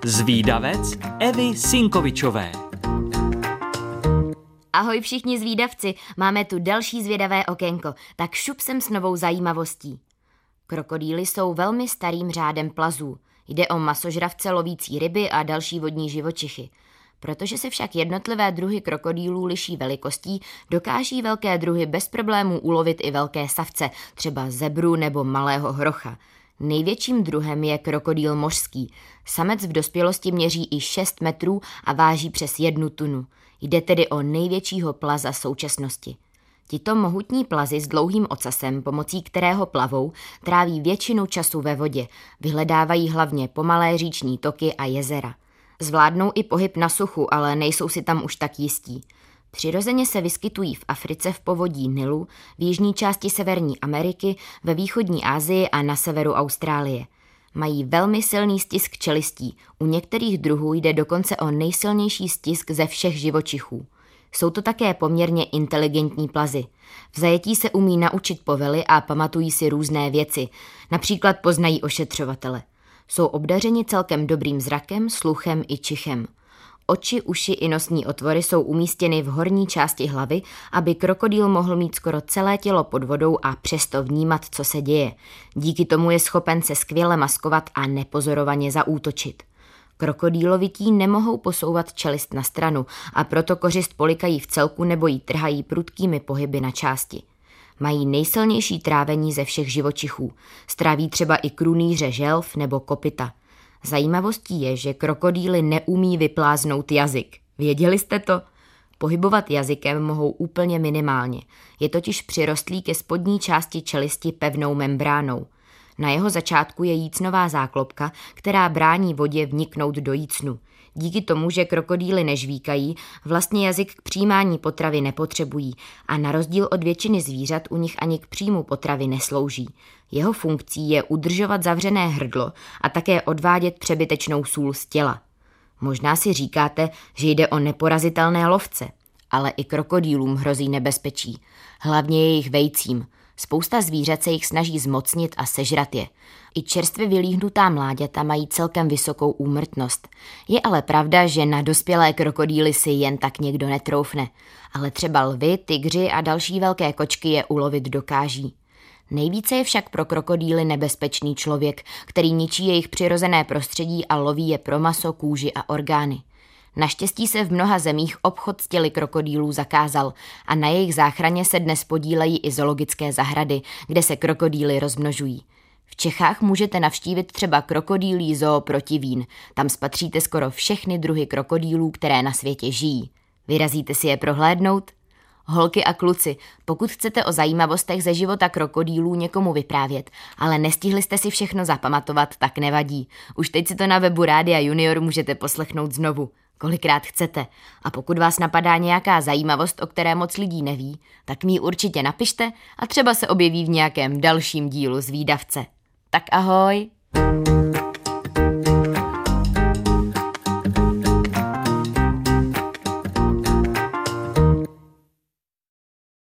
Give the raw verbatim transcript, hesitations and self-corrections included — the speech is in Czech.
Zvídavec Evy Sinkovičové. Ahoj všichni zvídavci, máme tu další zvědavé okénko, tak šup sem s novou zajímavostí. Krokodýly jsou velmi starým řádem plazů. Jde o masožravce lovící ryby a další vodní živočichy. Protože se však jednotlivé druhy krokodýlů liší velikostí, dokáží velké druhy bez problémů ulovit i velké savce, třeba zebru nebo malého hrocha. Největším druhem je krokodýl mořský. Samec v dospělosti měří i šest metrů a váží přes jednu tunu. Jde tedy o největšího plaza současnosti. Tito mohutní plazy s dlouhým ocasem, pomocí kterého plavou, tráví většinu času ve vodě. Vyhledávají hlavně pomalé říční toky a jezera. Zvládnou i pohyb na suchu, ale nejsou si tam už tak jistí. Přirozeně se vyskytují v Africe v povodí Nilu, v jižní části Severní Ameriky, ve východní Asii a na severu Austrálie. Mají velmi silný stisk čelistí, u některých druhů jde dokonce o nejsilnější stisk ze všech živočichů. Jsou to také poměrně inteligentní plazy. V zajetí se umí naučit povely a pamatují si různé věci, například poznají ošetřovatele. Jsou obdařeni celkem dobrým zrakem, sluchem i čichem. Oči, uši i nosní otvory jsou umístěny v horní části hlavy, aby krokodýl mohl mít skoro celé tělo pod vodou a přesto vnímat, co se děje. Díky tomu je schopen se skvěle maskovat a nepozorovaně zaútočit. Krokodýlovití nemohou posouvat čelist na stranu a proto kořist polikají v celku nebo ji trhají prudkými pohyby na části. Mají nejsilnější trávení ze všech živočichů. Stráví třeba i krunýře želv nebo kopyta. Zajímavostí je, že krokodýly neumí vypláznout jazyk. Věděli jste to? Pohybovat jazykem mohou úplně minimálně. Je totiž přirostlý ke spodní části čelisti pevnou membránou. Na jeho začátku je jícnová záklopka, která brání vodě vniknout do jícnu. Díky tomu, že krokodýly nežvíkají, vlastně jazyk k přijímání potravy nepotřebují a na rozdíl od většiny zvířat u nich ani k příjmu potravy neslouží. Jeho funkcí je udržovat zavřené hrdlo a také odvádět přebytečnou sůl z těla. Možná si říkáte, že jde o neporazitelné lovce, ale i krokodýlům hrozí nebezpečí, hlavně jejich vejcím. Spousta zvířat se jich snaží zmocnit a sežrat je. I čerstvě vylíhnutá mláďata mají celkem vysokou úmrtnost. Je ale pravda, že na dospělé krokodýly si jen tak někdo netroufne. Ale třeba lvy, tygři a další velké kočky je ulovit dokáží. Nejvíce je však pro krokodýly nebezpečný člověk, který ničí jejich přirozené prostředí a loví je pro maso, kůži a orgány. Naštěstí se v mnoha zemích obchod s těly krokodýlů zakázal a na jejich záchraně se dnes podílejí i zoologické zahrady, kde se krokodýly rozmnožují. V Čechách můžete navštívit třeba krokodýlí zoo Protivín. Tam spatříte skoro všechny druhy krokodýlů, které na světě žijí. Vyrazíte si je prohlédnout? Holky a kluci, pokud chcete o zajímavostech ze života krokodýlů někomu vyprávět, ale nestihli jste si všechno zapamatovat, tak nevadí. Už teď si to na webu Rádia Junior můžete poslechnout znovu, kolikrát chcete. A pokud vás napadá nějaká zajímavost, o které moc lidí neví, tak mi ji určitě napište a třeba se objeví v nějakém dalším dílu Zvídavce. Tak ahoj!